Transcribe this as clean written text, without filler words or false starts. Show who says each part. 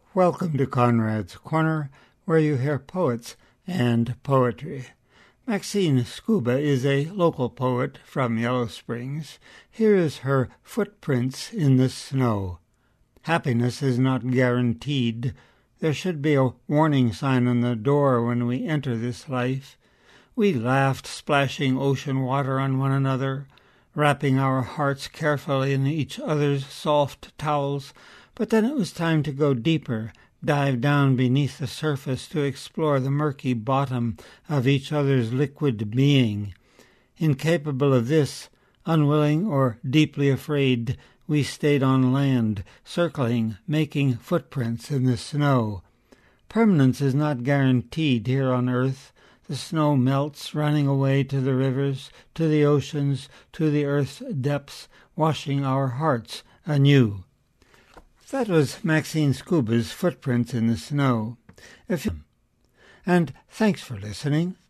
Speaker 1: Welcome to Conrad's Corner, where you hear poets and poetry. Maxine Scuba is a local poet from Yellow Springs. Here is her Footprints in the Snow. Happiness is not guaranteed. There should be a warning sign on the door when we enter this life. We laughed, splashing ocean water on one another, wrapping our hearts carefully in each other's soft towels, but then it was time to go deeper, dive down beneath the surface to explore the murky bottom of each other's liquid being. Incapable of this, unwilling or deeply afraid, we stayed on land, circling, making footprints in the snow. Permanence is not guaranteed here on earth. The snow melts, running away to the rivers, to the oceans, to the earth's depths, washing our hearts anew. That was Maxine Scuba's Footprints in the Snow. And thanks for listening.